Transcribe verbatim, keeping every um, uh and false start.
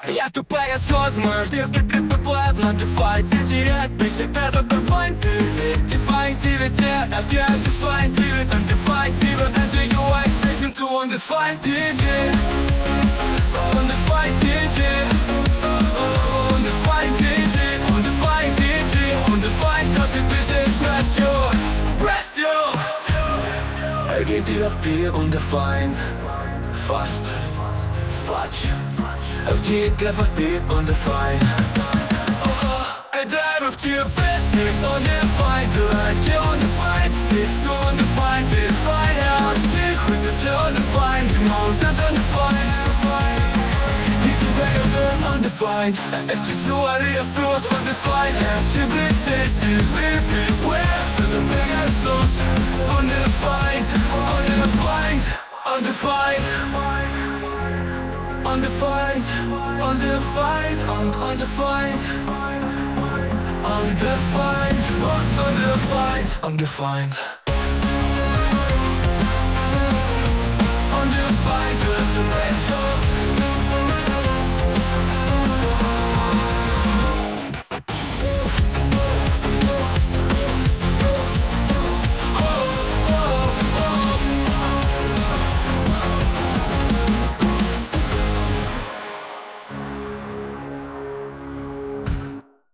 Я тупая осознанность, ты в плазма. Define, терять, пиши без define ты. Define, activity, I can't define it. Undefined, enter your eyes, station to undefined ди джей. Undefined ди джей. Undefined ди джей. Undefined ди джей. Undefined, cause it is rest your, rest your. Er geht dir auf Bier undefined. Fast, Quatsch. Auf die einfach Bier undefined. I dive of your basics undefined. Like you undefined, six to undefined. Define out, six who's if you're undefined. Most that's undefined. Need to beg us undefined. If you do what you're through undefined. If you bleed six to live beware. For the big ass loose. Undefined, undefined, undefined. Undefined, undefined, un undefined. Undefined, what's undefined? Undefined. Undefined, just a